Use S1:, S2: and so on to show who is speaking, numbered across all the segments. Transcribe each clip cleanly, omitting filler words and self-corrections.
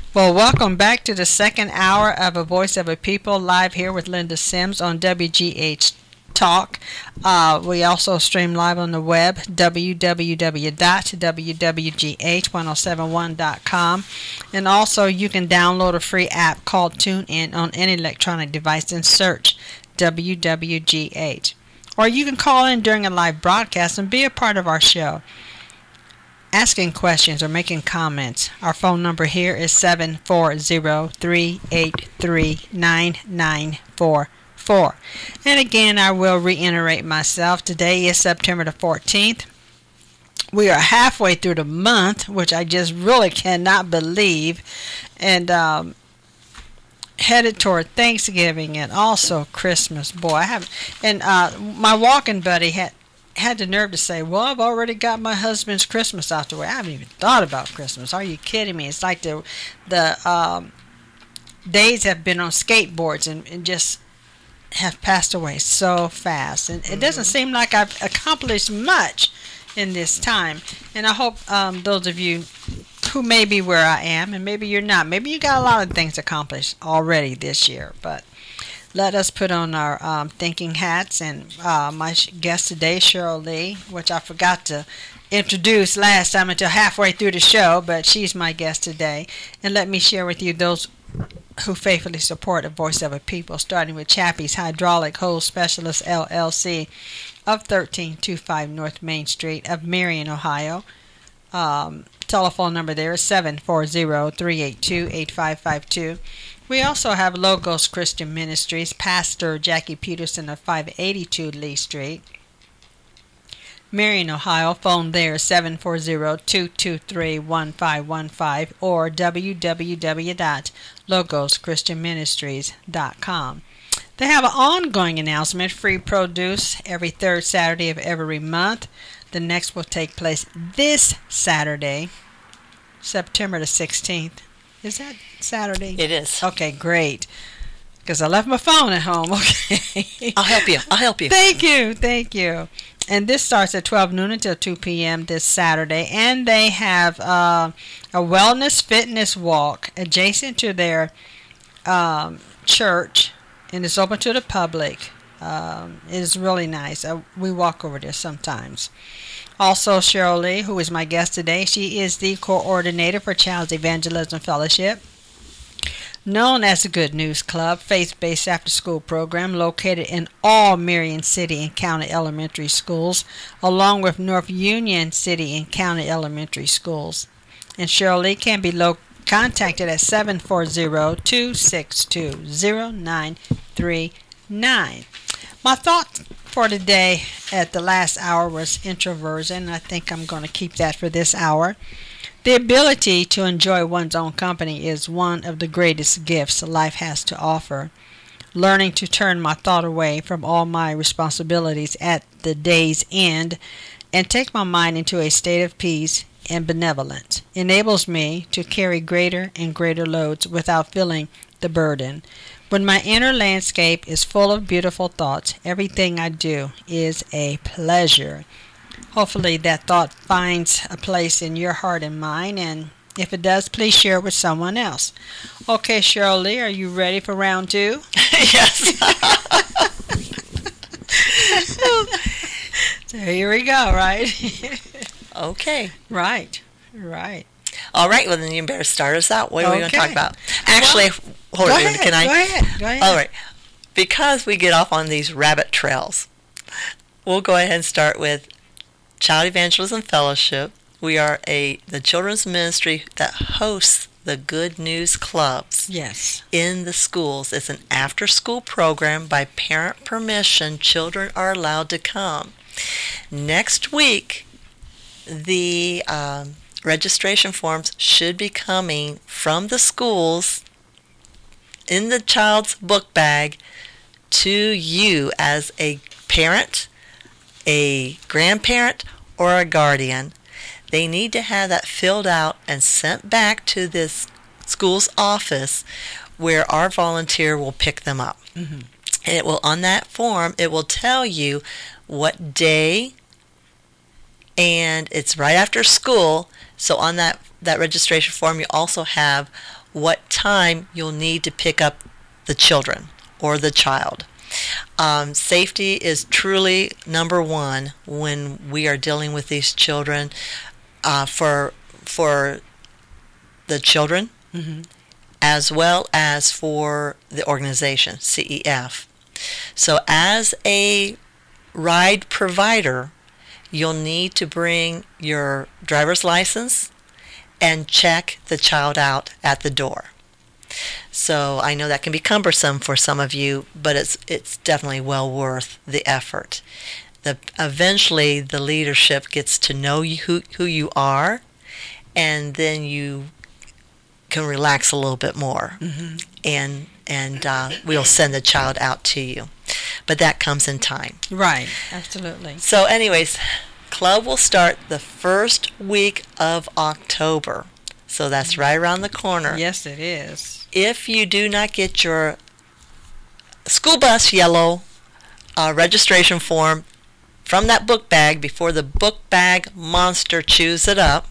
S1: Well, welcome back to the second hour of A Voice of a People, live here with Linda Sims on WGH Talk. We also stream live on the web, www.wwgh1071.com. And also, you can download a free app called TuneIn on any electronic device and search WWGH. Or you can call in during a live broadcast and be a part of our show, asking questions or making comments. Our phone number here is 740-383-9944. And again, I will reiterate myself. Today is September the 14th. We are halfway through the month, which I just really cannot believe. And headed toward Thanksgiving and also Christmas. Boy, I have, and my walking buddy had the nerve to say, well, I've already got my husband's Christmas out the way. I haven't even thought about Christmas. Are you kidding me? It's like the days have been on skateboards and just have passed away so fast. And it doesn't seem like I've accomplished much in this time. And I hope those of you who may be where I am, and maybe you're not, maybe you got a lot of things accomplished already this year, but let us put on our thinking hats. And my guest today, Cheryl Lee, which I forgot to introduce last time until halfway through the show, but she's my guest today. And let me share with you those who faithfully support the Voice of a People, starting with Chappie's Hydraulic Hose Specialist, LLC, of 1325 North Main Street of Marion, Ohio. Telephone number there is 740-382-8552. We also have Logos Christian Ministries, Pastor Jackie Peterson of 582 Lee Street, Marion, Ohio. Phone there is 740-223-1515 or www.logoschristianministries.com. They have an ongoing announcement, free produce every third Saturday of every month. The next will take place this Saturday, September the 16th. Is that Saturday?
S2: It is.
S1: Okay, great. Because I left my phone at home. Okay.
S2: I'll help you.
S1: Thank you. And this starts at 12 noon until 2 p.m. this Saturday. And they have a wellness fitness walk adjacent to their church. And it's open to the public. It is really nice. We walk over there sometimes. Also, Cheryl Lee, who is my guest today, she is the coordinator for Child's Evangelism Fellowship, known as the Good News Club, faith-based after-school program located in all Marion City and County Elementary Schools, along with North Union City and County Elementary Schools. And Cheryl Lee can be contacted at 740-262-0939. My thought for today at the last hour was introversion. I think I'm going to keep that for this hour. The ability to enjoy one's own company is one of the greatest gifts life has to offer. Learning to turn my thought away from all my responsibilities at the day's end and take my mind into a state of peace and benevolence enables me to carry greater and greater loads without feeling the burden. When my inner landscape is full of beautiful thoughts, everything I do is a pleasure. Hopefully that thought finds a place in your heart and mind, and if it does, please share it with someone else. Okay, Cheryl Lee, are you ready for round two?
S2: Yes.
S1: So here we go, right?
S2: Okay.
S1: Right.
S2: All right, well, then you better start us out. What are we going to talk about? Actually,
S1: Go ahead.
S2: All right. Because we get off on these rabbit trails, we'll go ahead and start with Child Evangelism Fellowship. We are the children's ministry that hosts the Good News Clubs.
S1: Yes.
S2: In the schools. It's an after-school program. By parent permission, children are allowed to come. Next week, the registration forms should be coming from the schools in the child's book bag to you as a parent, a grandparent, or a guardian. They need to have that filled out and sent back to this school's office where our volunteer will pick them up. Mm-hmm. And it will, on that form, it will tell you what day, and it's right after school, So on that registration form, you also have what time you'll need to pick up the children or the child. Safety is truly number one when we are dealing with these children, for the children, as well as for the organization, CEF. So as a ride provider, you'll need to bring your driver's license and check the child out at the door. So I know that can be cumbersome for some of you, but it's definitely well worth the effort. Eventually, the leadership gets to know who you are, and then you can relax a little bit more, and we'll send the child out to you. But that comes in time.
S1: Right, absolutely.
S2: So anyways, club will start the first week of October. So that's right around the corner.
S1: Yes, it is.
S2: If you do not get your school bus yellow registration form from that book bag before the book bag monster chews it up,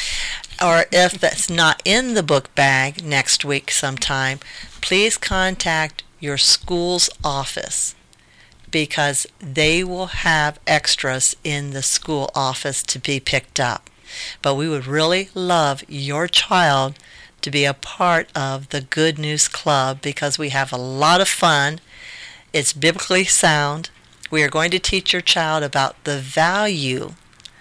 S2: or if that's not in the book bag next week sometime, please contact your school's office, because they will have extras in the school office to be picked up. But we would really love your child to be a part of the Good News Club, because we have a lot of fun. It's biblically sound. We are going to teach your child about the value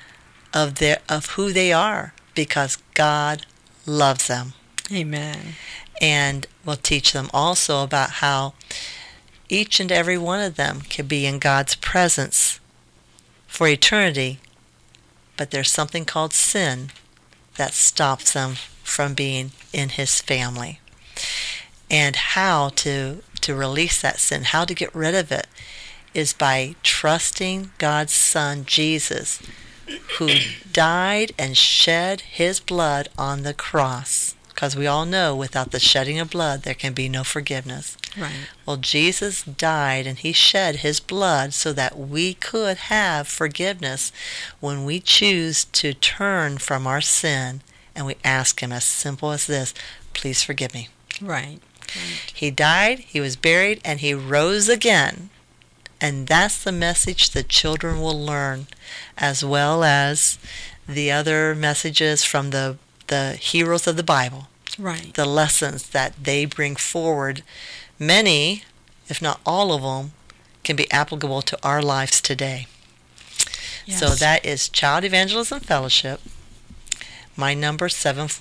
S2: of who they are, because God loves them.
S1: Amen.
S2: And we'll teach them also about how each and every one of them can be in God's presence for eternity, but there's something called sin that stops them from being in His family. And how to release that sin, how to get rid of it, is by trusting God's Son, Jesus, who died and shed His blood on the cross. Because we all know without the shedding of blood, there can be no forgiveness.
S1: Right.
S2: Well, Jesus died and He shed His blood so that we could have forgiveness when we choose to turn from our sin and we ask Him as simple as this: please forgive me.
S1: Right.
S2: He died, He was buried, and He rose again. And that's the message the children will learn, as well as the other messages from the heroes of the Bible.
S1: Right.
S2: The lessons that they bring forward, many, if not all of them, can be applicable to our lives today.
S1: Yes.
S2: So that is Child Evangelism Fellowship. My number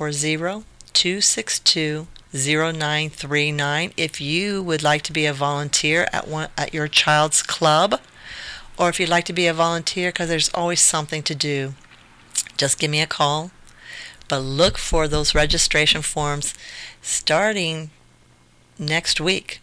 S2: 740-262-0939. If you would like to be a volunteer at your child's club, or if you'd like to be a volunteer, because there's always something to do, just give me a call. But look for those registration forms starting next week.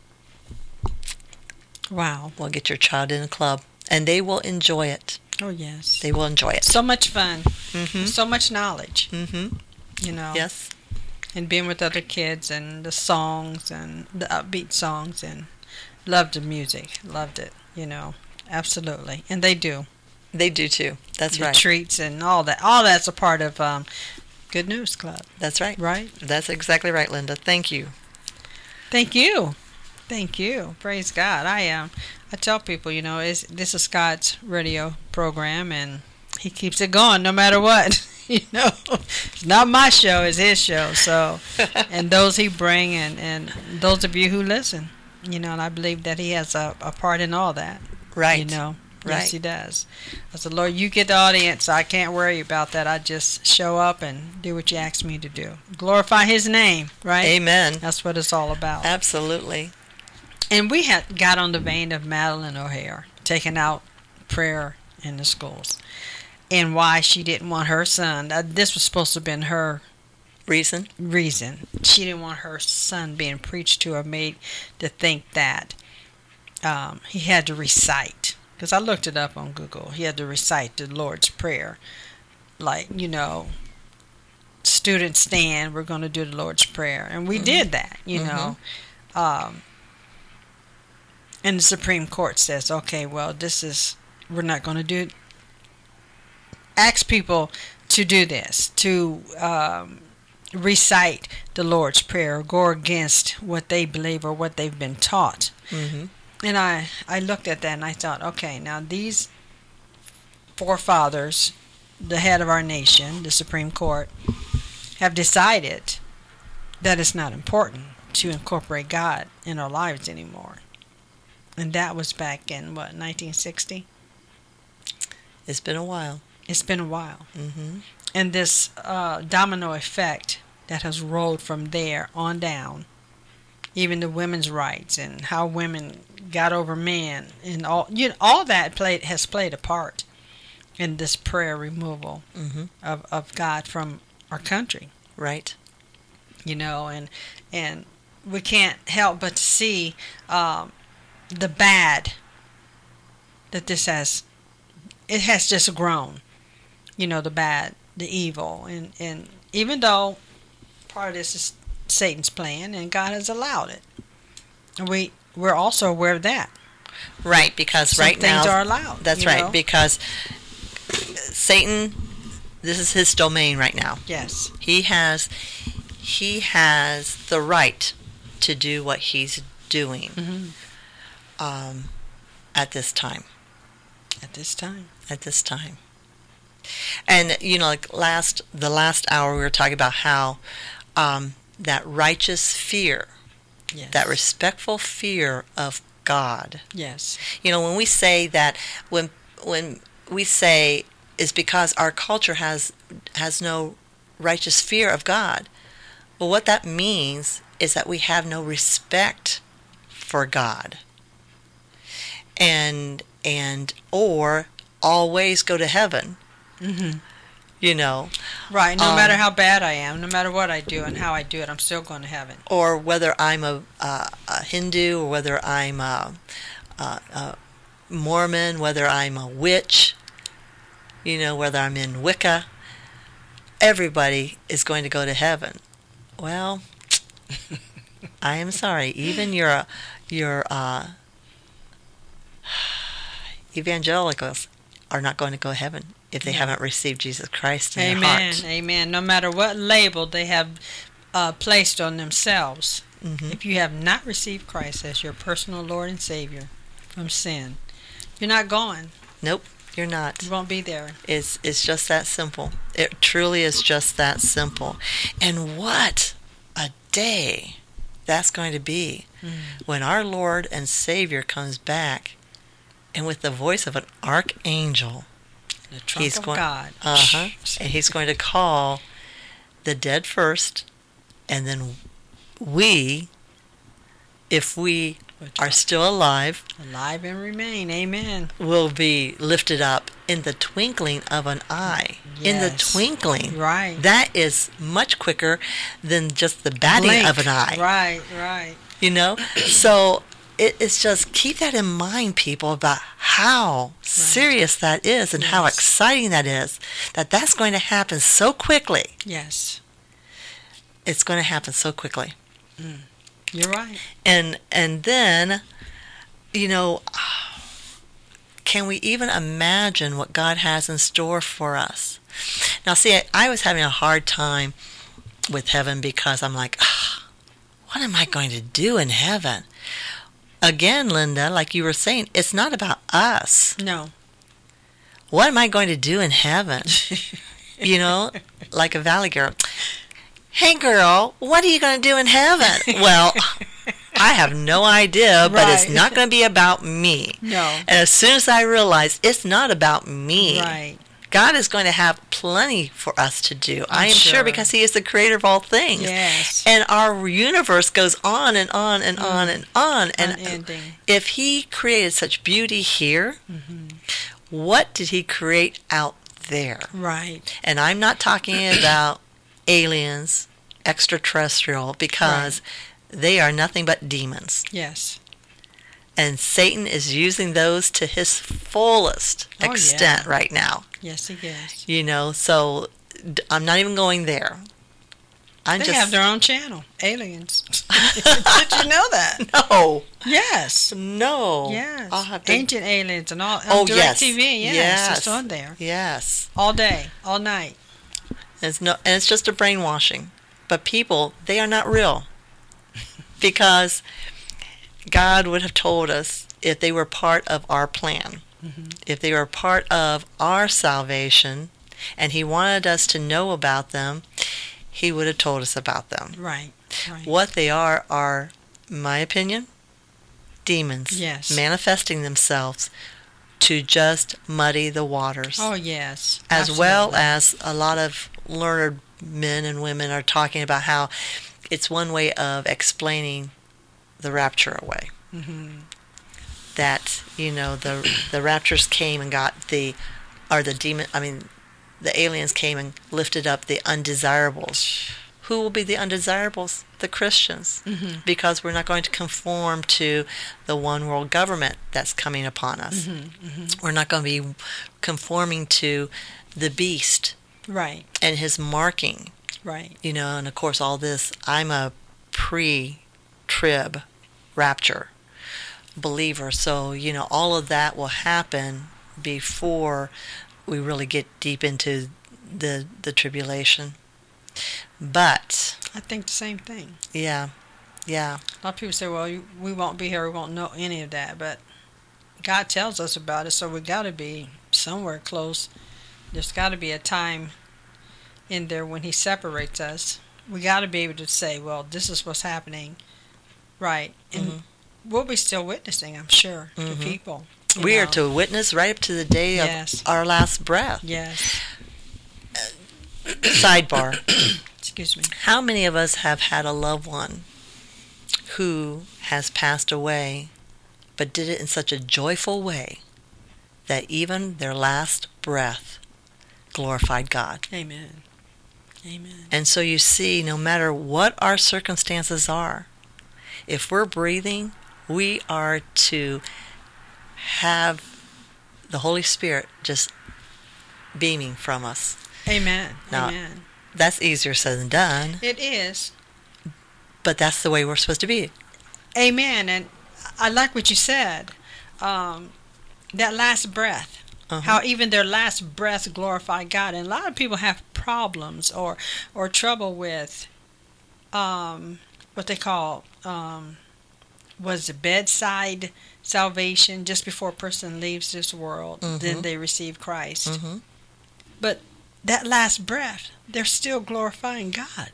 S1: Wow.
S2: We'll get your child in a club, and they will enjoy it.
S1: Oh, yes.
S2: They will enjoy it.
S1: So much fun.
S2: Mm-hmm.
S1: So much knowledge.
S2: Mm-hmm.
S1: You know.
S2: Yes.
S1: And being with other kids, and the songs and the upbeat songs, and loved the music. Loved it, you know. Absolutely. And they do.
S2: They do too. That's
S1: the
S2: right.
S1: Treats and all that. All that's a part of Good News Club.
S2: That's right.
S1: Right?
S2: That's exactly right, Linda. Thank you.
S1: Thank you. Thank you. Praise God. I tell people, you know, this is God's radio program, and He keeps it going no matter what. You know, it's not my show, it's His show. So, and those He bring, and those of you who listen, you know, and I believe that He has a part in all that.
S2: Right.
S1: You know.
S2: Right.
S1: Yes, He does. I said, Lord, you get the audience. I can't worry about that. I just show up and do what you ask me to do. Glorify His name, right?
S2: Amen.
S1: That's what it's all about.
S2: Absolutely.
S1: And we had got on the vein of Madeline O'Hare taking out prayer in the schools, and why she didn't want her son. This was supposed to have been her
S2: reason.
S1: She didn't want her son being preached to or made to think that he had to recite. Because I looked it up on Google. He had to recite the Lord's Prayer. Like, you know, students stand, we're going to do the Lord's Prayer. And we did that, you know. And the Supreme Court says, okay, well, we're not going to do it. Ask people to do this, to recite the Lord's Prayer, go against what they believe or what they've been taught.
S2: Mm-hmm.
S1: And I looked at that and I thought, okay, now these forefathers, the head of our nation, the Supreme Court, have decided that it's not important to incorporate God in our lives anymore. And that was back in, 1960?
S2: It's been a while.
S1: It's been a while.
S2: Mm-hmm.
S1: And this domino effect that has rolled from there on down, even the women's rights and how women got over men and all that has played a part in this prayer removal
S2: Mm-hmm.
S1: of God from our country.
S2: Right.
S1: And we can't help but to see the bad that this has. It has just grown. The bad, the evil, and even though part of this is Satan's plan, and God has allowed it, and we're also aware of that.
S2: Right, because
S1: Some
S2: right now
S1: things are allowed.
S2: That's right, because Satan, this is his domain right now.
S1: Yes.
S2: He has the right to do what he's doing
S1: Mm-hmm.
S2: at this time.
S1: At this time.
S2: At this time. And like the last hour we were talking about how that righteous fear,
S1: Yes.
S2: that respectful fear of God.
S1: Yes.
S2: When we say that, when we say is because our culture has no righteous fear of God. Well, what that means is that we have no respect for God. And or always go to heaven.
S1: Mm-hmm.
S2: Right.
S1: No matter how bad I am, no matter what I do and how I do it, I'm still going to heaven.
S2: Or whether I'm a Hindu, or whether I'm a Mormon, whether I'm a witch, whether I'm in Wicca, everybody is going to go to heaven. Well, I am sorry. Even your evangelicals are not going to go to heaven if they haven't received Jesus Christ in their heart.
S1: Amen. No matter what label they have placed on themselves,
S2: Mm-hmm.
S1: if you have not received Christ as your personal Lord and Savior from sin, you're not going.
S2: Nope, you're not.
S1: You won't be there.
S2: It's just that simple. It truly is just that simple. And what a day that's going to be when our Lord and Savior comes back, and with the voice of an archangel,
S1: The trump of God.
S2: And he's going to call the dead first, and then we, if we are still alive
S1: and remain. Amen.
S2: will be lifted up in the twinkling of an eye. In the
S1: Yes.
S2: twinkling.
S1: Right.
S2: That is much quicker than just the batting
S1: Blink.
S2: of an eye.
S1: Right.
S2: So it's just keep that in mind, people, about how serious that is and how
S1: Yes.
S2: exciting that is. That's going to happen so quickly.
S1: Yes.
S2: It's going to happen so quickly.
S1: You're right.
S2: And then, can we even imagine what God has in store for us? Now, see, I was having a hard time with heaven because I'm like, what am I going to do in heaven? Again, Linda, like you were saying, it's not about us.
S1: No.
S2: What am I going to do in heaven? Like a valley girl. Hey, girl, what are you going to do in heaven? Well, I have no idea, but it's
S1: Right.
S2: not going to be about me.
S1: No.
S2: And as soon as I realized it's not about me,
S1: Right.
S2: God is going to have plenty for us to do. I am sure
S1: sure.
S2: because He is the creator of all things.
S1: Yes.
S2: And our universe goes on and on and on and on. And
S1: Unending.
S2: if He created such beauty here, what did He create out there?
S1: Right.
S2: And I'm not talking about aliens, extraterrestrial, because they are nothing but demons.
S1: Yes.
S2: And Satan is using those to his fullest
S1: Oh,
S2: extent
S1: yeah.
S2: right now.
S1: Yes, he is.
S2: So I'm not even going there.
S1: They have their own channel, Aliens. Did you know that?
S2: No.
S1: Yes.
S2: No.
S1: Yes.
S2: I'll have to...
S1: Ancient Aliens and all.
S2: Oh,
S1: Direct
S2: yes.
S1: TV. Yes.
S2: Yes.
S1: It's on there.
S2: Yes.
S1: All day, all night.
S2: It's just a brainwashing. But people, they are not real. Because God would have told us if they were part of our plan, if they were part of our salvation, and he wanted us to know about them, he would have told us about them.
S1: Right.
S2: What they are, in my opinion, demons.
S1: Yes.
S2: Manifesting themselves to just muddy the waters.
S1: Oh, yes.
S2: As
S1: Absolutely.
S2: well as a lot of learned men and women are talking about how it's one way of explaining the rapture away. That, the raptures came and got the aliens came and lifted up the undesirables. Who will be the undesirables? The Christians. Because we're not going to conform to the one world government that's coming upon us. We're not going to be conforming to the beast.
S1: Right.
S2: And his marking.
S1: Right.
S2: And of course all this, I'm a pre-trib rapture believer. So, all of that will happen before we really get deep into the tribulation. But
S1: I think the same thing.
S2: Yeah.
S1: A lot of people say, well, we won't be here, we won't know any of that. But God tells us about it, so we got to be somewhere close. There's got to be a time in there when he separates us. We got to be able to say, well, this is what's happening. Right. And we'll be still witnessing, I'm sure, to people.
S2: We are to witness right up to the day of our last breath.
S1: Yes.
S2: Sidebar.
S1: Excuse me.
S2: How many of us have had a loved one who has passed away, but did it in such a joyful way that even their last breath glorified God?
S1: Amen. Amen.
S2: And so you see, no matter what our circumstances are, if we're breathing, we are to have the Holy Spirit just beaming from us.
S1: Amen.
S2: Now,
S1: Amen.
S2: That's easier said than done.
S1: It is.
S2: But that's the way we're supposed to be.
S1: Amen. And I like what you said. That last breath. How even their last breath glorify God. And a lot of people have problems or trouble with what they call was the bedside salvation, just before a person leaves this world. Then they receive Christ. But that last breath, they're still glorifying God.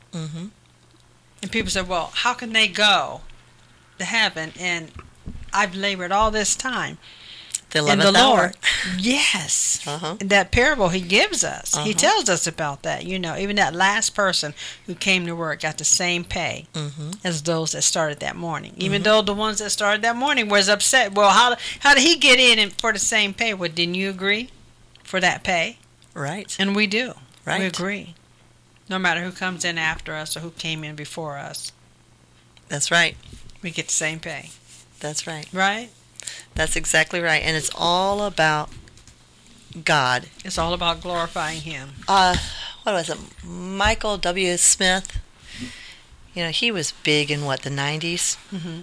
S1: And people say, well, how can they go to heaven? And I've labored all this time.
S2: The 11th hour.
S1: Yes. In that parable he gives us, he tells us about that. Even that last person who came to work got the same pay as those that started that morning. Even though the ones that started that morning was upset. Well, how did he get in for the same pay? Well, didn't you agree for that pay?
S2: Right.
S1: And we do.
S2: Right.
S1: We agree. No matter who comes in after us or who came in before us.
S2: That's right.
S1: We get the same pay.
S2: That's right.
S1: Right?
S2: That's exactly right. And it's all about God.
S1: It's all about glorifying him.
S2: What was it? Michael W. Smith. He was big in the 90s.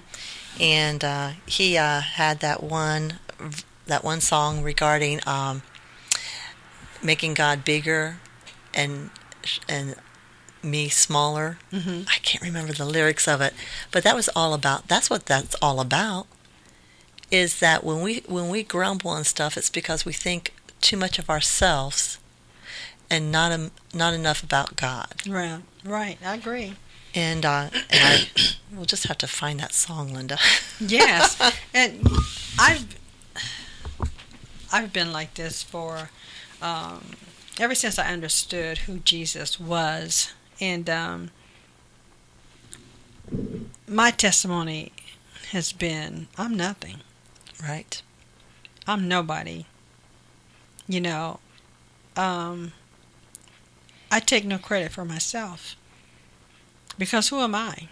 S2: And he had that one song regarding making God bigger and me smaller. I can't remember the lyrics of it, but that's what that's all about. Is that when we grumble and stuff, it's because we think too much of ourselves and not enough about God.
S1: Right. I agree.
S2: And we'll just have to find that song, Linda.
S1: Yes, and I've been like this for ever since I understood who Jesus was, and my testimony has been, I'm nothing.
S2: Right.
S1: I'm nobody. I take no credit for myself. Because who am I?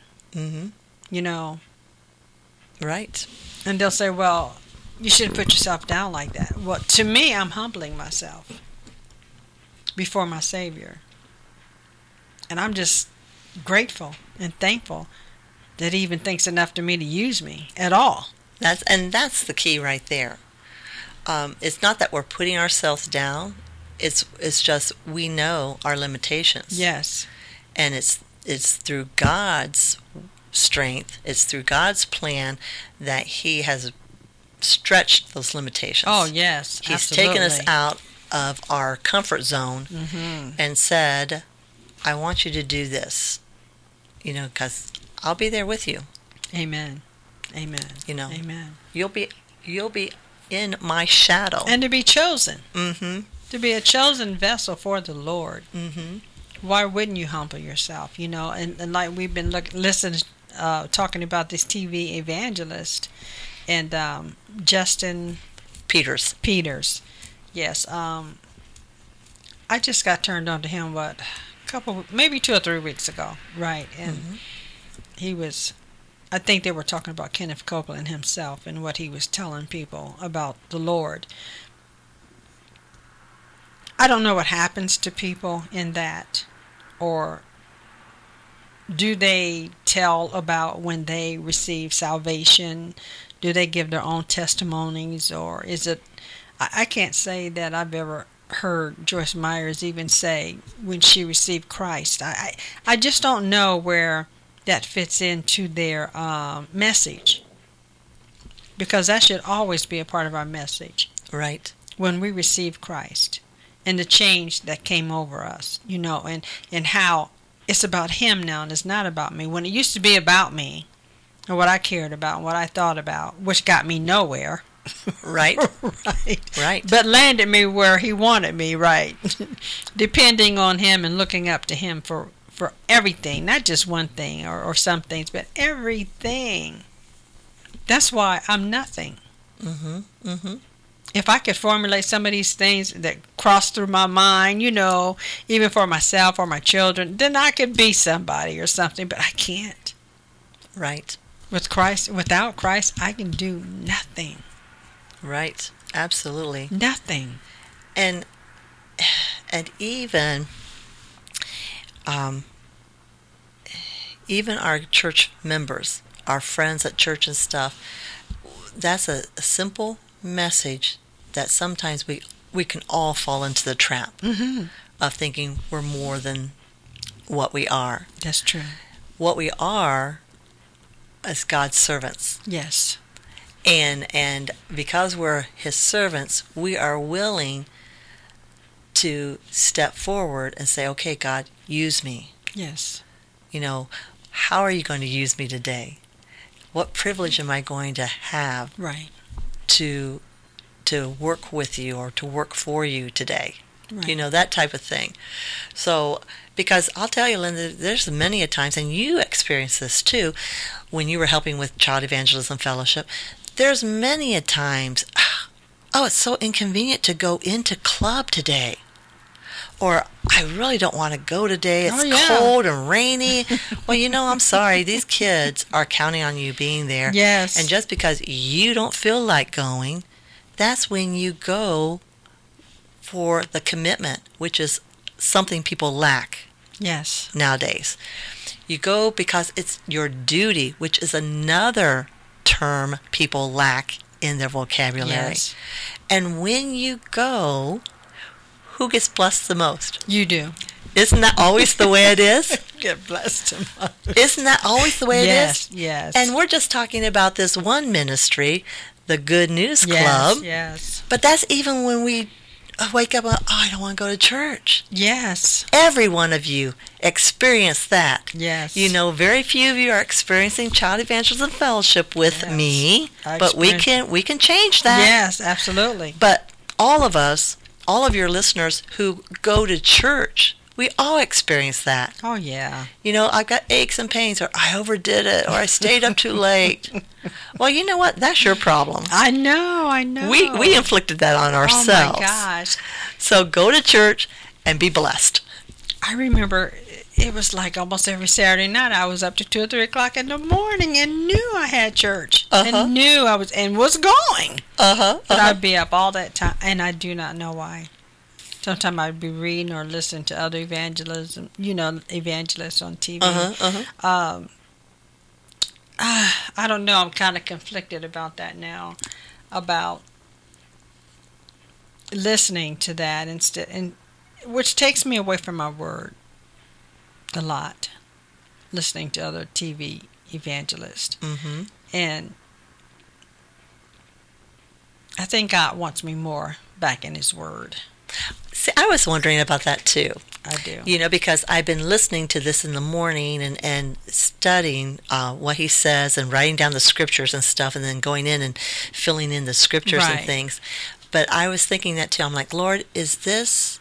S2: Right.
S1: And they'll say, well, you shouldn't put yourself down like that. Well, to me, I'm humbling myself before my Savior. And I'm just grateful and thankful that he even thinks enough to me to use me at all.
S2: That's the key right there. It's not that we're putting ourselves down. it's just we know our limitations.
S1: Yes.
S2: And it's through God's strength, it's through God's plan that He has stretched those limitations.
S1: Oh, yes.
S2: He's
S1: absolutely.
S2: taken us out of our comfort zone and said, I want you to do this, because I'll be there with you.
S1: Amen. Amen. Amen.
S2: You'll be in my shadow.
S1: And to be chosen.
S2: Mm-hmm.
S1: To be a chosen vessel for the Lord.
S2: Mm-hmm.
S1: Why wouldn't you humble yourself? And like we've been listening, talking about this TV evangelist, and Justin Peters. Yes. I just got turned on to him, maybe 2 or 3 weeks ago, right? And he was, I think they were talking about Kenneth Copeland himself and what he was telling people about the Lord. I don't know what happens to people in that, or do they tell about when they receive salvation? Do they give their own testimonies, or is it? I can't say that I've ever heard Joyce Myers even say when she received Christ. I just don't know where that fits into their message, because that should always be a part of our message.
S2: Right.
S1: When we receive Christ. And the change that came over us, and how it's about Him now and it's not about me. When it used to be about me, and what I cared about and what I thought about, which got me nowhere.
S2: Right.
S1: Right. But landed me where He wanted me, right. Depending on Him and looking up to Him for everything, not just one thing or some things, but everything. That's why I'm nothing.
S2: Mm-hmm. Mm-hmm.
S1: If I could formulate some of these things that cross through my mind, even for myself or my children, then I could be somebody or something, but I can't.
S2: Right.
S1: Without Christ, I can do nothing. Right.
S2: Absolutely.
S1: Nothing.
S2: And even our church members, our friends at church and stuff, that's a simple message that sometimes we can all fall into the trap of thinking we're more than what we are.
S1: That's true.
S2: What we are is God's servants.
S1: Yes.
S2: And because we're His servants, we are willing to step forward and say, okay, God, use me.
S1: Yes.
S2: How are you going to use me today? What privilege am I going to have?
S1: Right.
S2: To work with you or to work for you today.
S1: Right.
S2: That type of thing. So, because I'll tell you, Linda, there's many a times, and you experienced this too, when you were helping with Child Evangelism Fellowship, there's many a times, it's so inconvenient to go into club today. Or, I really don't want to go today. It's cold and rainy. Well, I'm sorry. These kids are counting on you being there.
S1: Yes.
S2: And just because you don't feel like going, that's when you go for the commitment, which is something people lack.
S1: Yes.
S2: Nowadays. You go because it's your duty, which is another term people lack in their vocabulary.
S1: Yes.
S2: And when you go, who gets blessed the most?
S1: You do.
S2: Isn't that always the way it is?
S1: Get blessed the most.
S2: Isn't that always the way it is?
S1: Yes.
S2: And we're just talking about this one ministry, the Good News Club.
S1: Yes.
S2: But that's even when we wake up and, I don't want to go to church.
S1: Yes.
S2: Every one of you experienced that.
S1: Yes.
S2: Very few of you are experiencing Child Evangelism Fellowship with me, but we can change that.
S1: Yes, absolutely.
S2: But all of us, all of your listeners who go to church, we all experience that.
S1: Oh, yeah.
S2: I've got aches and pains, or I overdid it, or I stayed up too late. Well, you know what? That's your problem.
S1: I know.
S2: We inflicted that on ourselves.
S1: Oh, my gosh.
S2: So go to church and be blessed.
S1: I remember it was like almost every Saturday night I was up to 2 or 3 o'clock in the morning and knew I had church. And knew I was going. But I'd be up all that time, and I do not know why. Sometimes I'd be reading or listening to other evangelists on TV. I don't know. I'm kind of conflicted about that now. About listening to that instead, and which takes me away from my word a lot. Listening to other TV evangelists, and I think God wants me more back in His Word.
S2: See, I was wondering about that too.
S1: I do.
S2: You know, because I've been listening to this in the morning and studying what he says and writing down the scriptures and stuff, and then going in and filling in the scriptures and things. But I was thinking that too. I'm like, Lord, is this,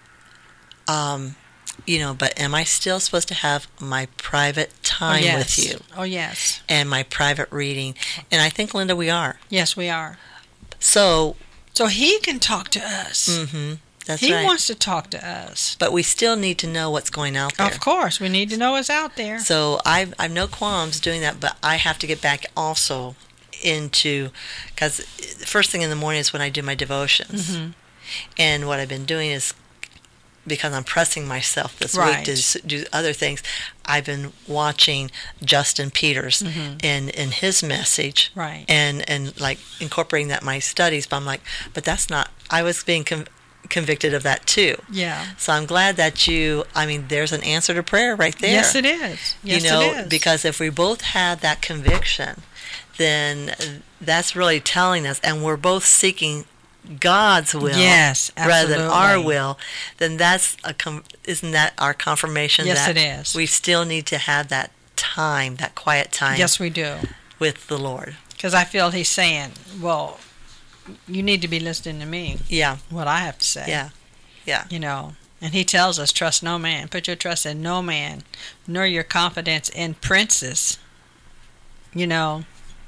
S2: but am I still supposed to have my private time with you?
S1: Oh, yes.
S2: And my private reading? And I think, Linda, we are.
S1: Yes, we are.
S2: So
S1: He can talk to us.
S2: That's
S1: He
S2: right.
S1: wants to talk to us.
S2: But we still need to know what's going out there.
S1: Of course, we need to know what's out there.
S2: So I've no qualms doing that, but I have to get back also into, because the first thing in the morning is when I do my devotions. And what I've been doing is, because I'm pressing myself this week to do other things, I've been watching Justin Peters and his message, and like incorporating that in my studies. But I'm like, but that's not. I was being convicted of that too.
S1: Yeah.
S2: So I'm glad that there's an answer to prayer right there.
S1: Yes, it is. Yes, it is.
S2: Because if we both had that conviction, then that's really telling us, and we're both seeking God's will,
S1: yes,
S2: rather than our will, then that's isn't that our confirmation?
S1: Yes,
S2: that
S1: it is.
S2: We still need to have that time, that quiet time.
S1: Yes, we do.
S2: With the Lord.
S1: Because I feel He's saying, well, you need to be listening to me.
S2: Yeah.
S1: What I have to say.
S2: Yeah. Yeah.
S1: And He tells us, trust no man. Put your trust in no man, nor your confidence in princes. That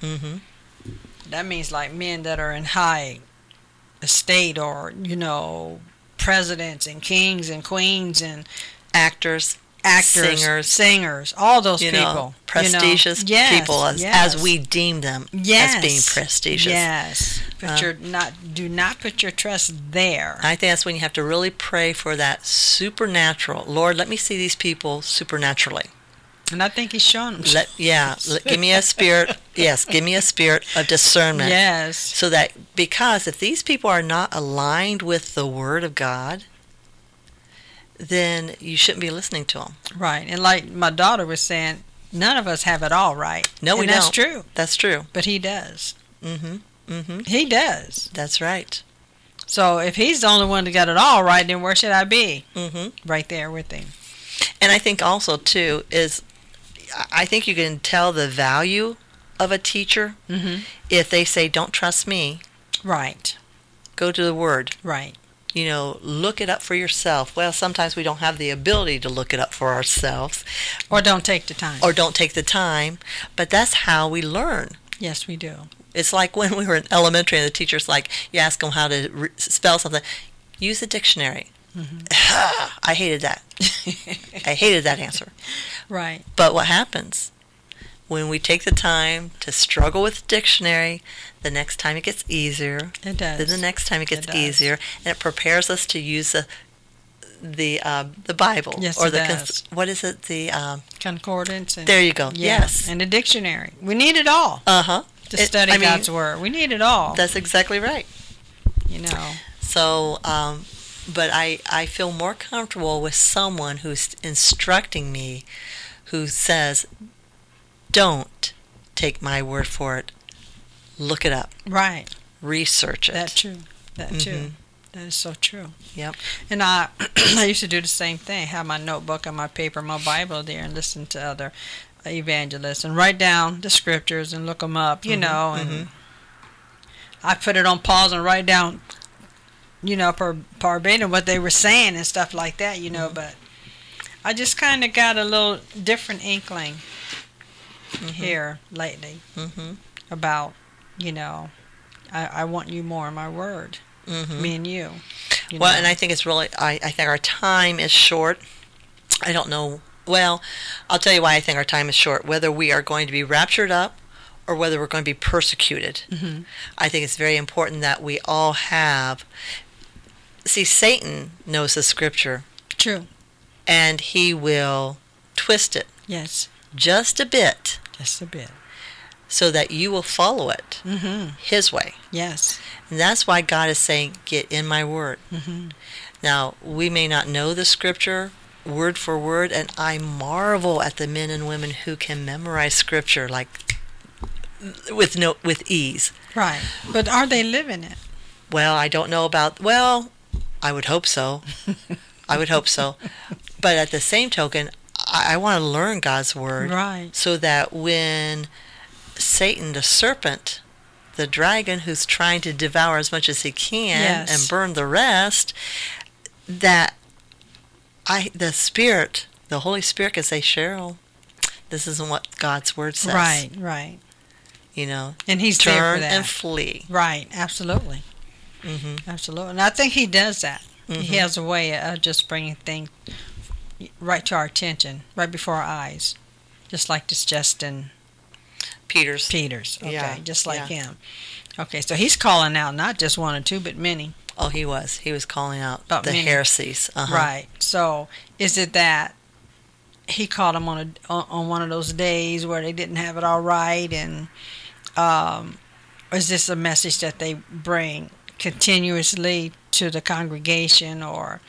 S1: means like men that are in high estate, or presidents and kings and queens and
S2: actors,
S1: singers, all those people,
S2: prestigious people as we deem them as being prestigious.
S1: Yes, but do not put your trust there.
S2: I think that's when you have to really pray for that supernatural. Lord, let me see these people supernaturally.
S1: And I think He's shown them.
S2: Give me a spirit. Yes, give me a spirit of discernment.
S1: Yes.
S2: So that, because if these people are not aligned with the Word of God, then you shouldn't be listening to them.
S1: Right. And like my daughter was saying, none of us have it all right.
S2: No, we don't.
S1: That's true.
S2: That's true.
S1: But He does. He does.
S2: That's right.
S1: So if He's the only one that got it all right, then where should I be? Right there with Him.
S2: And I think also, too, I think you can tell the value of a teacher if they say, don't trust me.
S1: Right.
S2: Go to the Word.
S1: Right.
S2: Look it up for yourself. Well, sometimes we don't have the ability to look it up for ourselves.
S1: Or don't take the time.
S2: But that's how we learn.
S1: Yes, we do.
S2: It's like when we were in elementary and the teacher's like, you ask them how to spell something, use a dictionary. I hated that. I hated that answer.
S1: Right.
S2: But what happens? When we take the time to struggle with the dictionary, the next time it gets easier.
S1: It does.
S2: Then the next time it gets easier, and it prepares us to use the Bible.
S1: Yes,
S2: or
S1: it does.
S2: What is it? The
S1: concordance.
S2: There you go. Yes.
S1: And the dictionary. We need it all. To study God's Word. We need it all.
S2: That's exactly right. So, but I feel more comfortable with someone who's instructing me, who says, don't take my word for it. Look it up.
S1: Right.
S2: Research it.
S1: That's true. That too. That is so true.
S2: Yep.
S1: And I used to do the same thing. Have my notebook and my paper, my Bible there, and listen to other evangelists and write down the scriptures and look them up, and I put it on pause and write down, verbatim what they were saying and stuff like that, but I just kind of got a little different inkling here lately about, I want you more in my word, me and you.
S2: Well, and I think it's really, I think our time is short. I don't know. Well, I'll tell you why I think our time is short. Whether we are going to be raptured up or whether we're going to be persecuted. I think it's very important that we all have. See, Satan knows the scripture.
S1: True.
S2: And he will twist it.
S1: Yes.
S2: Just a bit.
S1: Just a bit.
S2: so that you will follow it His way.
S1: Yes.
S2: And that's why God is saying, get in my word. Now, we may not know the scripture word for word, and I marvel at the men and women who can memorize scripture like with ease.
S1: Right. But are they living it?
S2: Well, I don't know about, well, I would hope so. I would hope so. But at the same token, I want to learn God's word.
S1: Right.
S2: So that when Satan, the serpent, the dragon who's trying to devour as much as he can
S1: Yes.
S2: and burn the rest, that the Spirit, the Holy Spirit can say, Cheryl, this isn't what God's word says.
S1: Right, right.
S2: You know,
S1: And he's there
S2: turn
S1: for that.
S2: and flee.
S1: Right, absolutely. Absolutely. And I think he does that. He has a way of just bringing things right to our attention, right before our eyes. Just like this Justin
S2: Peters.
S1: Okay,
S2: Yeah,
S1: just like
S2: yeah.
S1: him. Okay, so he's calling out not just one or two, but many.
S2: Oh, he was. He was calling out
S1: About
S2: the
S1: many.
S2: heresies.
S1: Right. So is it that he caught them on one of those days where they didn't have it all right, and is this a message that they bring continuously to the congregation, or?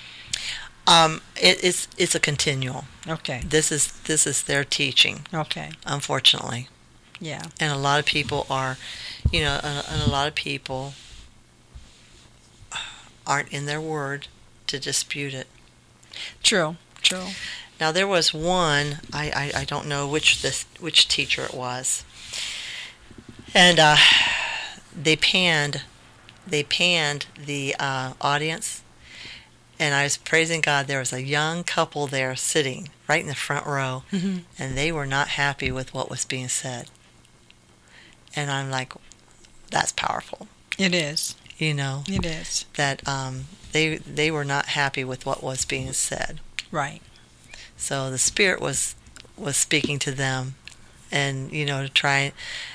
S2: It's a continual.
S1: Okay.
S2: This is their teaching,
S1: Okay.
S2: unfortunately.
S1: Yeah.
S2: And a lot of people are, and a lot of people aren't in their word to dispute it.
S1: True. True.
S2: Now there was one, I don't know which teacher it was, and they panned the audience, and I was praising God. There was a young couple there sitting right in the front row, and they were not happy with what was being said. And I'm like, that's powerful.
S1: It is.
S2: It
S1: is.
S2: That they were not happy with what was being said.
S1: Right.
S2: So the Spirit was speaking to them, and to try.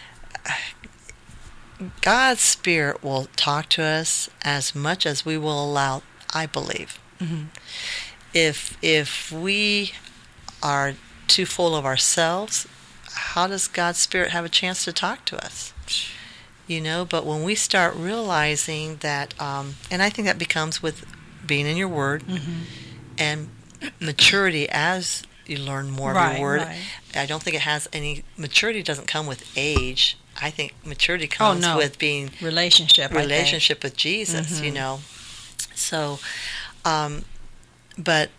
S2: God's Spirit will talk to us as much as we will allow, I believe. If we are too full of ourselves, how does God's Spirit have a chance to talk to us? But when we start realizing that, and I think that becomes with being in your Word and maturity as you learn more of your Word.
S1: Right.
S2: I don't think it has any, maturity doesn't come with age. I think maturity comes with being
S1: relationship
S2: with Jesus, So, but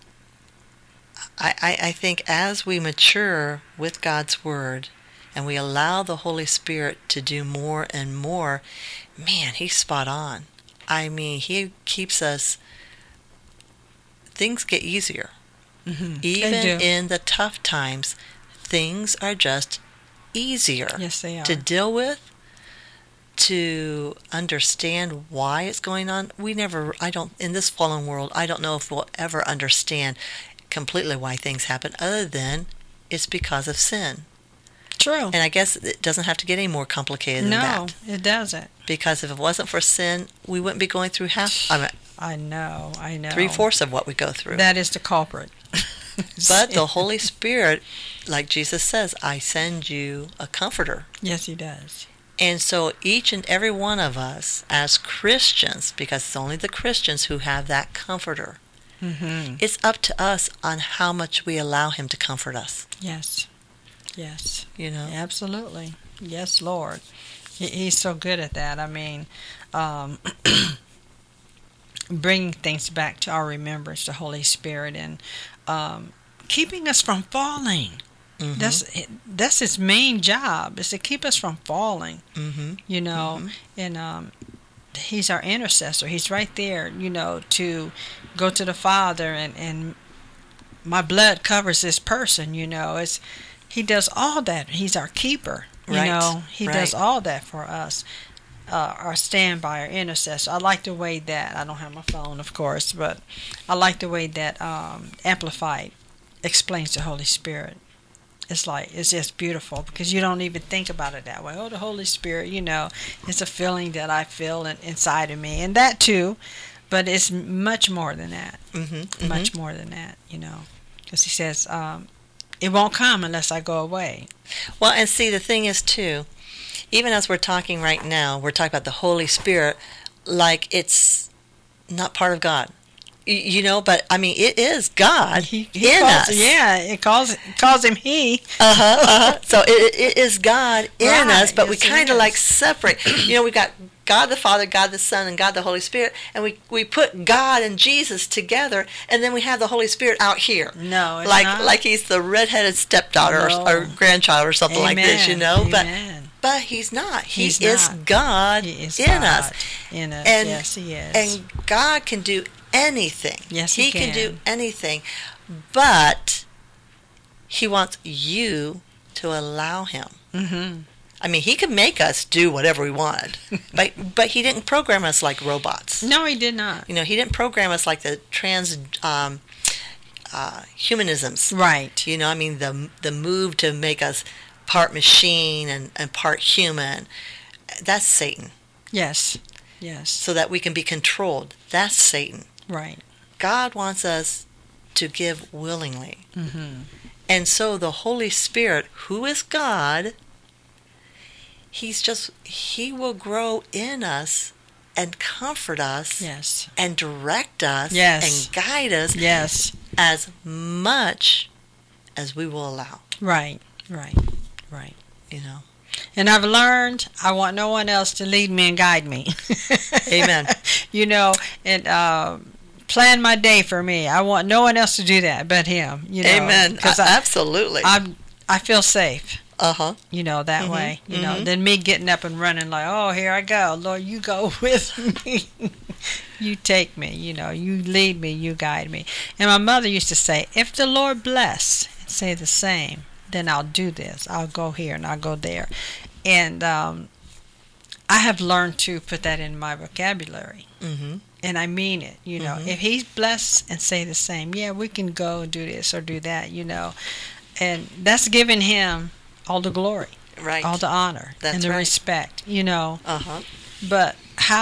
S2: I think as we mature with God's Word and we allow the Holy Spirit to do more and more, man, He's spot on. I mean, He keeps us, things get easier. Even in the tough times, things are just easier.
S1: Yes, they are.
S2: To deal with, to understand why it's going on. In this fallen world, I don't know if we'll ever understand completely why things happen, other than it's because of sin.
S1: True.
S2: And I guess it doesn't have to get any more complicated than that.
S1: No, it doesn't.
S2: Because if it wasn't for sin, we wouldn't be going through
S1: I know.
S2: 3/4 of what we go through.
S1: That is the culprit.
S2: But the Holy Spirit, like Jesus says, I send you a comforter.
S1: Yes, He does.
S2: And so each and every one of us as Christians, because it's only the Christians who have that comforter, it's up to us on how much we allow Him to comfort us.
S1: Yes. Yes.
S2: Absolutely.
S1: Yes, Lord. He's so good at that. I mean, bringing things back to our remembrance, the Holy Spirit, and keeping us from falling. That's His main job, is to keep us from falling. And He's our intercessor. He's right there, to go to the Father, and my blood covers this person. He does all that. He's our keeper. He does all that for us. Our standby, our intercessor. I like the way that, I don't have my phone, of course, but I like the way that Amplified explains the Holy Spirit. It's just beautiful, because you don't even think about it that way. Oh, the Holy Spirit, it's a feeling that I feel inside of me, and that too, but it's much more than that. Much more than that, because He says, it won't come unless I go away.
S2: Well, and see, the thing is too, Even as we're talking right now, we're talking about the Holy Spirit like it's not part of God. You know, but I mean, it is God
S1: He
S2: in
S1: calls,
S2: us.
S1: yeah, it calls him he.
S2: So it is God in
S1: Right,
S2: us, but we
S1: yes, it
S2: kind of
S1: is.
S2: like separate. You know, we got God the Father, God the Son, and God the Holy Spirit, and we put God and Jesus together, and then we have the Holy Spirit out here.
S1: No, it's
S2: like
S1: not.
S2: like he's the redheaded stepdaughter
S1: No.
S2: or grandchild or something like this, you know.
S1: Amen.
S2: But he's not. He
S1: He's
S2: is
S1: not.
S2: God
S1: He is
S2: in
S1: God
S2: us.
S1: in us.
S2: And-
S1: Yes, he is.
S2: And God can do anything.
S1: Yes, he
S2: can do
S1: can.
S2: anything. But he wants you to allow him.
S1: Mm-hmm.
S2: I mean, he can make us do whatever we wanted, but he didn't program us like robots.
S1: No, he did not.
S2: You know, he didn't program us like the humanisms.
S1: Right.
S2: You know, I mean, the move to make us part machine and part human, that's Satan.
S1: Yes. Yes.
S2: So that we can be controlled, that's Satan.
S1: Right.
S2: God wants us to give willingly.
S1: Mm-hmm.
S2: And so the Holy Spirit, who is God, he will grow in us and comfort us
S1: Yes.
S2: and direct us
S1: Yes.
S2: and guide us
S1: Yes.
S2: as much as we will allow,
S1: Right. Right. Right.
S2: you know.
S1: And I've learned I want no one else to lead me and guide me.
S2: Amen.
S1: You know, and plan my day for me. I want no one else to do that but him. You know,
S2: Amen.
S1: Because
S2: Absolutely.
S1: I feel safe.
S2: Uh-huh.
S1: You know, that
S2: Mhm,
S1: way. You know,
S2: mhm.
S1: than me getting up and running like, oh, here I go. Lord, you go with me. You take me. You know, you lead me. You guide me. And my mother used to say, if the Lord bless, say the same, then I'll do this. I'll go here and I'll go there. And I have learned to put that in my vocabulary.
S2: Mm-hmm.
S1: And I mean it, you know.
S2: Mhm.
S1: If he's blessed and say the same, yeah, we can go and do this or do that, you know. And that's giving him all the glory,
S2: Right.
S1: all the honor,
S2: That's
S1: and the
S2: right.
S1: respect, you know.
S2: Uh-huh.
S1: But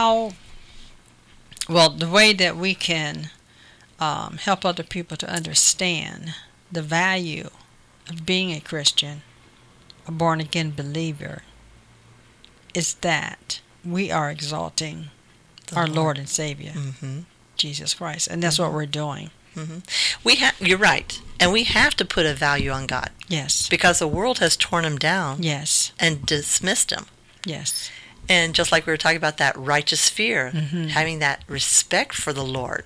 S1: the way that we can help other people to understand the value of being a Christian, a born-again believer, is that we are exalting our Lord and Savior,
S2: Mm-hmm.
S1: Jesus Christ. And that's what we're doing.
S2: Mm-hmm. You're right. And we have to put a value on God
S1: Yes.
S2: because the world has torn him down
S1: Yes.
S2: and dismissed him.
S1: Yes.
S2: And just like we were talking about that righteous fear,
S1: Mhm.
S2: having that respect for the Lord.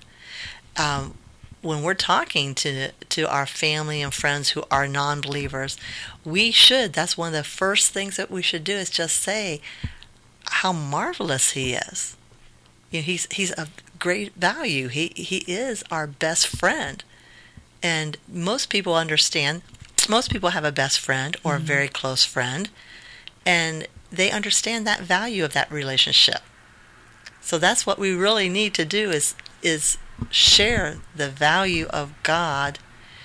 S2: When we're talking to our family and friends who are non-believers, that's one of the first things that we should do is just say how marvelous he is. You know, he's of great value. He is our best friend. And most people understand, most people have a best friend or a very close friend, and they understand that value of that relationship. So that's what we really need to do is share the value of God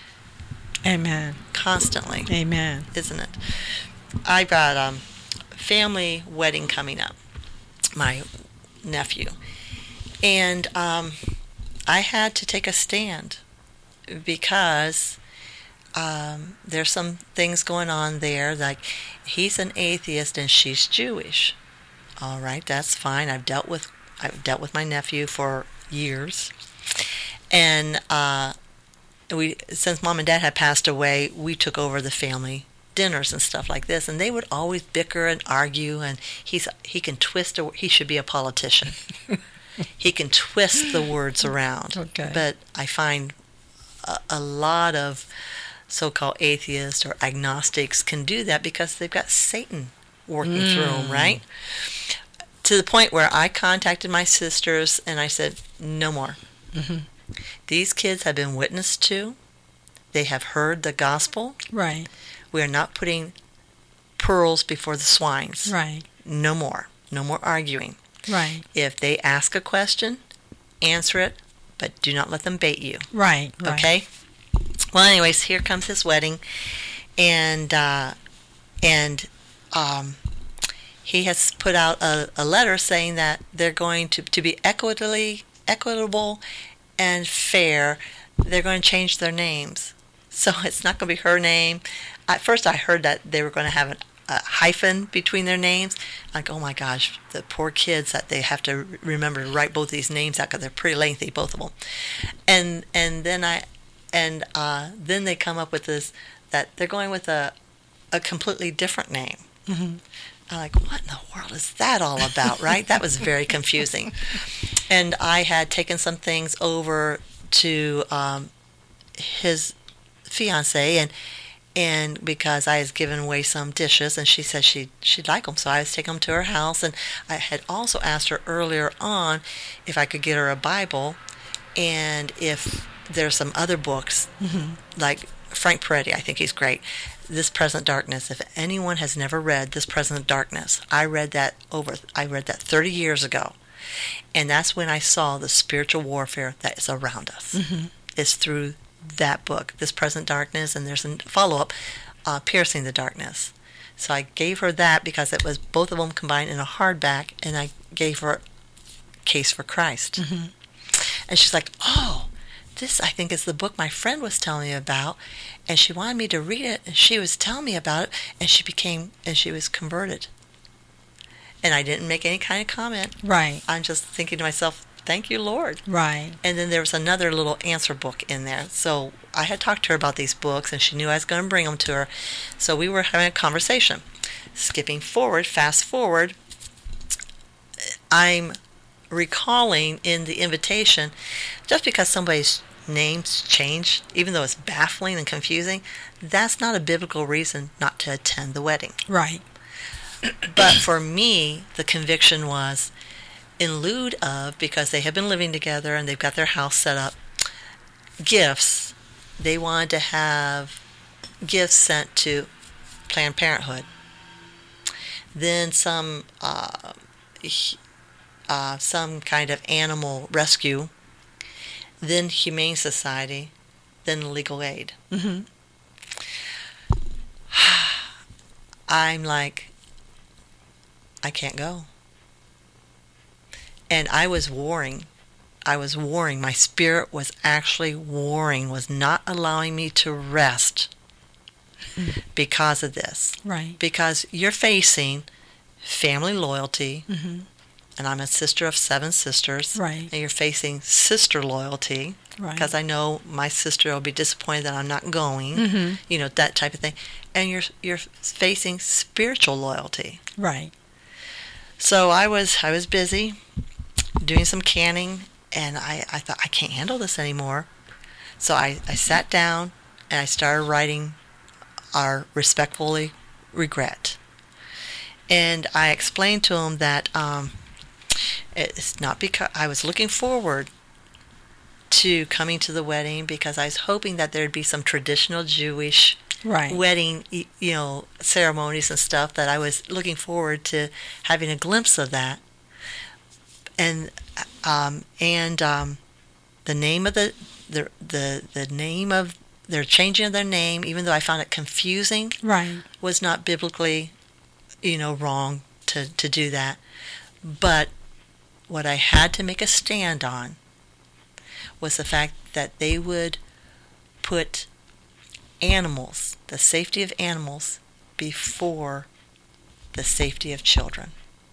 S1: Amen.
S2: constantly,
S1: Amen.
S2: isn't it? I've got a family wedding coming up, my nephew, and I had to take a stand because there's some things going on there, like he's an atheist and she's Jewish. All right, that's fine. I've dealt with my nephew for years, and since Mom and Dad had passed away, we took over the family dinners and stuff like this, and they would always bicker and argue. And he can twist. He should be a politician. He can twist the words around.
S1: Okay.
S2: But I find a lot of so-called atheists or agnostics can do that because they've got Satan working through them, right? To the point where I contacted my sisters and I said, no more.
S1: Mm-hmm.
S2: These kids have been witnessed to. They have heard the gospel.
S1: Right.
S2: We are not putting pearls before the swines.
S1: Right.
S2: No more. No more arguing.
S1: Right.
S2: If they ask a question, answer it, but do not let them bait you.
S1: Right. Right.
S2: Okay? Well, anyways, here comes his wedding, and he has put out a letter saying that they're going to be equitable and fair. They're going to change their names. So it's not going to be her name. At first I heard that they were going to have hyphen between their names. Like, oh my gosh, the poor kids that they have to remember to write both these names out because they're pretty lengthy, both of them. And then they come up with this, that they're going with a completely different name.
S1: Mm-hmm.
S2: I'm like, what in the world is that all about, right? That was very confusing. And I had taken some things over to his fiance, and because I had given away some dishes, and she said she'd like them, so I was taking them to her house. And I had also asked her earlier on if I could get her a Bible, and if there's some other books,
S1: Mm-hmm.
S2: like Frank Peretti, I think he's great. This Present Darkness. If anyone has never read This Present Darkness, I read that 30 years ago, and that's when I saw the spiritual warfare that is around us.
S1: Mm-hmm.
S2: It's through that book, This Present Darkness, and there's a follow-up, Piercing the Darkness. So I gave her that because it was both of them combined in a hardback, and I gave her Case for Christ.
S1: Mm-hmm.
S2: And she's like, oh, this I think is the book my friend was telling me about, and she wanted me to read it, and she was telling me about it, and she was converted. And I didn't make any kind of comment.
S1: Right.
S2: I'm just thinking to myself, thank you, Lord.
S1: Right.
S2: And then there was another little answer book in there. So I had talked to her about these books, and she knew I was going to bring them to her. So we were having a conversation. Skipping forward, fast forward, I'm recalling in the invitation, just because somebody's names change, even though it's baffling and confusing, that's not a biblical reason not to attend the wedding.
S1: Right.
S2: But for me, the conviction was, in lieu of, because they have been living together and they've got their house set up, gifts, they wanted to have gifts sent to Planned Parenthood. Then some kind of animal rescue, then Humane Society, then legal aid.
S1: Mm-hmm.
S2: I'm like, I can't go. And I was warring. My spirit was actually warring, was not allowing me to rest because of this.
S1: Right.
S2: Because you're facing family loyalty,
S1: Mm-hmm.
S2: and I'm a sister of 7 sisters.
S1: Right.
S2: And you're facing sister loyalty,
S1: Right.
S2: because I know my sister will be disappointed that I'm not going,
S1: Mm-hmm.
S2: That type of thing. And you're facing spiritual loyalty.
S1: Right.
S2: So I was busy doing some canning, and I thought, I can't handle this anymore. So I sat down and I started writing our respectfully regret. And I explained to him that it's not because I was looking forward to coming to the wedding, because I was hoping that there'd be some traditional Jewish
S1: Right.
S2: wedding, ceremonies and stuff, that I was looking forward to having a glimpse of that. And the name of the name of their changing of their name, even though I found it confusing,
S1: Right.
S2: was not biblically, wrong to do that. But what I had to make a stand on was the fact that they would put animals, the safety of animals, before the safety of children.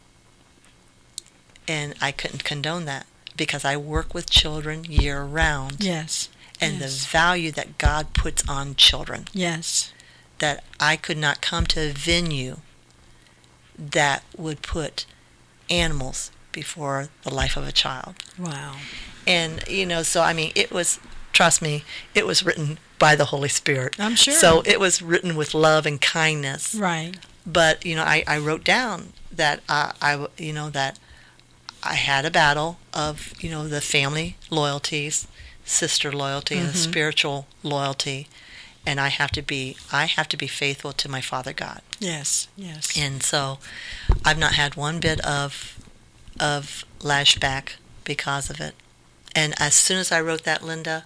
S2: And I couldn't condone that, because I work with children year round.
S1: Yes.
S2: And
S1: Yes.
S2: the value that God puts on children,
S1: Yes.
S2: that I could not come to a venue that would put animals before the life of a child.
S1: Wow.
S2: And, so I mean, it was, trust me, it was written by the Holy Spirit.
S1: I'm sure.
S2: So it was written with love and kindness.
S1: Right.
S2: But, I wrote down that that I had a battle of, the family loyalties, sister loyalty, and the spiritual loyalty, and I have to be faithful to my Father God.
S1: Yes. Yes.
S2: And so I've not had one bit of lashback because of it. And as soon as I wrote that, Linda,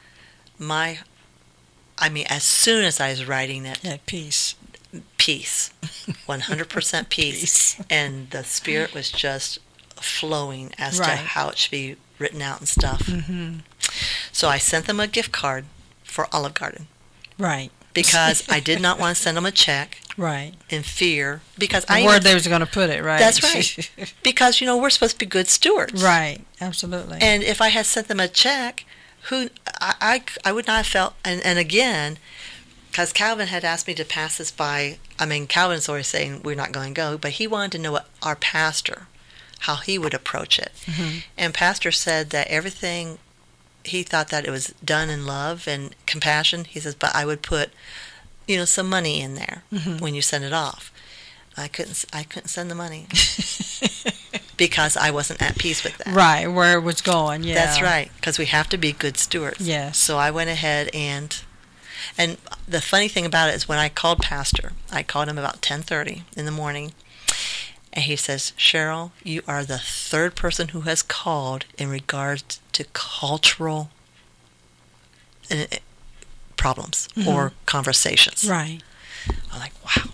S2: as soon as I was writing it,
S1: At peace.
S2: peace, 100% peace, and the Spirit was just flowing as to
S1: Right.
S2: how it should be written out and stuff.
S1: Mm-hmm.
S2: So I sent them a gift card for Olive Garden.
S1: Right.
S2: because I did not want to send them a check
S1: Right.
S2: in fear. Because
S1: The word they was going to put it, right?
S2: That's right. Because, we're supposed to be good stewards.
S1: Right. Absolutely.
S2: And if I had sent them a check, I would not have felt, and again, because Calvin had asked me to pass this by, Calvin's always saying we're not going to go, but he wanted to know what our pastor, how he would approach it.
S1: Mm-hmm.
S2: And pastor said that everything, he thought that it was done in love and compassion. He says, but I would put, some money in there when you send it off. I couldn't send the money because I wasn't at peace with that.
S1: Right, where it was going, yeah.
S2: That's right, because we have to be good stewards.
S1: Yes.
S2: So I went ahead and the funny thing about it is when I called pastor, I called him about 10:30 in the morning, and he says, Cheryl, you are the third person who has called in regards to cultural problems or conversations.
S1: Right.
S2: I'm like, wow.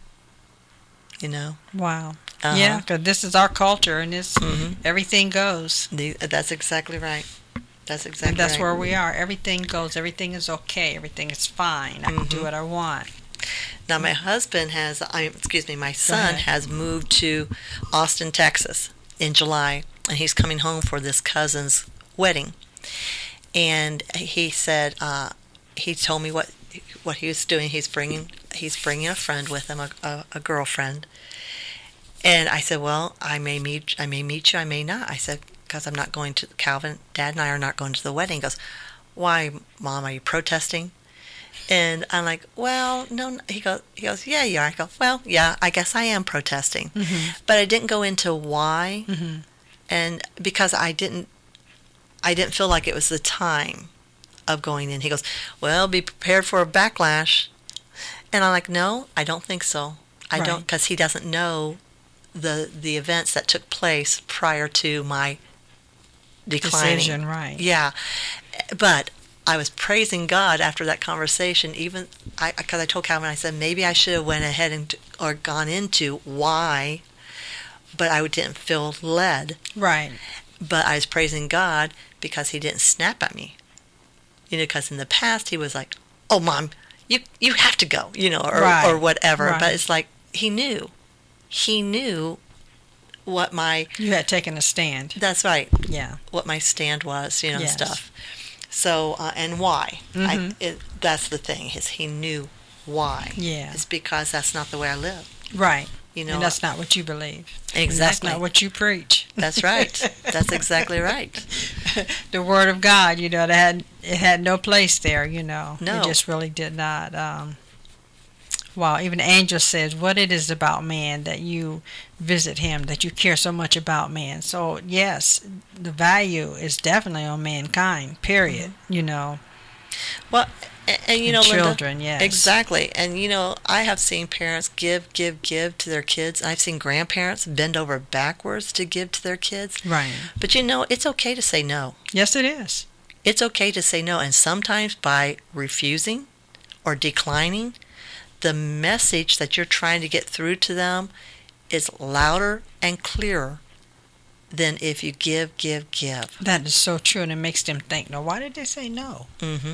S1: Wow.
S2: Uh-huh.
S1: Yeah, because this is our culture, and it's everything goes.
S2: That's exactly right. That's exactly right.
S1: And that's where we are. Everything goes. Everything is okay. Everything is fine. I can do what I want.
S2: Now, my husband my son has moved to Austin, Texas in July, and he's coming home for this cousin's wedding. And he said, he told me what he was doing. He's bringing a friend with him, a girlfriend. And I said, well, I may meet you, I may not. I said, because I'm not going to, Calvin, Dad and I are not going to the wedding. He goes, why, Mom, are you protesting? And I'm like, well, no. He goes, yeah, you are. I go, well, yeah, I guess I am protesting. But I didn't go into why, and because I didn't feel like it was the time of going in. He goes, well, be prepared for a backlash. And I'm like, no, I don't think so. I don't, because he doesn't know the events that took place prior to my declining.
S1: Decision, right.
S2: Yeah. But I was praising God after that conversation, because I told Calvin, I said, maybe I should have went ahead or gone into why, but I didn't feel led.
S1: Right.
S2: But I was praising God because he didn't snap at me. Because in the past he was like, oh, Mom, you have to go, or whatever.
S1: Right.
S2: But it's like he knew what my...
S1: You had taken a stand.
S2: That's right.
S1: Yeah.
S2: What my stand was,
S1: Yes.
S2: stuff. So, and why. That's the thing, is he knew why.
S1: Yeah.
S2: It's because that's not the way I live.
S1: Right.
S2: And
S1: that's not what you believe.
S2: Exactly.
S1: And that's not what you preach.
S2: That's right. That's exactly right.
S1: The Word of God, it had no place there,
S2: No.
S1: It just really did not. Wow, even the angel says, what it is about man that you visit him, that you care so much about man. So, yes, the value is definitely on mankind, period,
S2: Well, and
S1: children,
S2: Linda,
S1: yes.
S2: Exactly. And, I have seen parents give to their kids. I've seen grandparents bend over backwards to give to their kids.
S1: Right.
S2: But, it's okay to say no.
S1: Yes, it is.
S2: It's okay to say no. And sometimes by refusing or declining, the message that you're trying to get through to them is louder and clearer than if you give.
S1: That is so true, and it makes them think, now, why did they say no?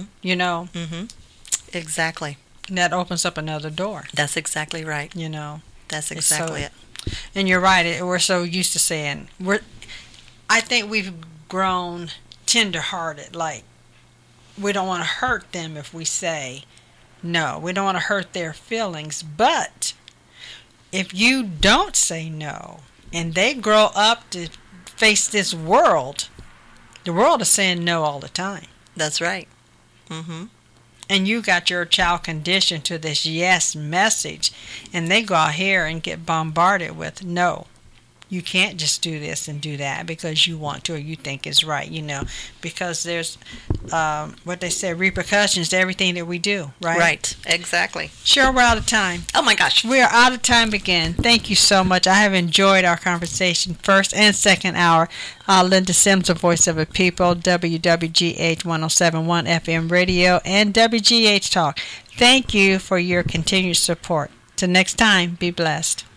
S2: Exactly.
S1: And that opens up another door.
S2: That's exactly right. That's exactly it.
S1: And you're right. We're so used to saying, I think we've grown tender-hearted. Like, we don't want to hurt them if we say no. We don't want to hurt their feelings. But if you don't say no, and they grow up to face this world, the world is saying no all the time.
S2: That's right.
S1: And you got your child conditioned to this yes message, and they go out here and get bombarded with no. You can't just do this and do that because you want to or you think is right, because there's, what they say, repercussions to everything that we do, right?
S2: Right, exactly.
S1: Sure, we're out of time.
S2: Oh, my gosh.
S1: We are out of time again. Thank you so much. I have enjoyed our conversation, first and second hour. Linda Sims, the voice of the people, WWGH 1071 FM radio, and WGH Talk. Thank you for your continued support. Till next time, be blessed.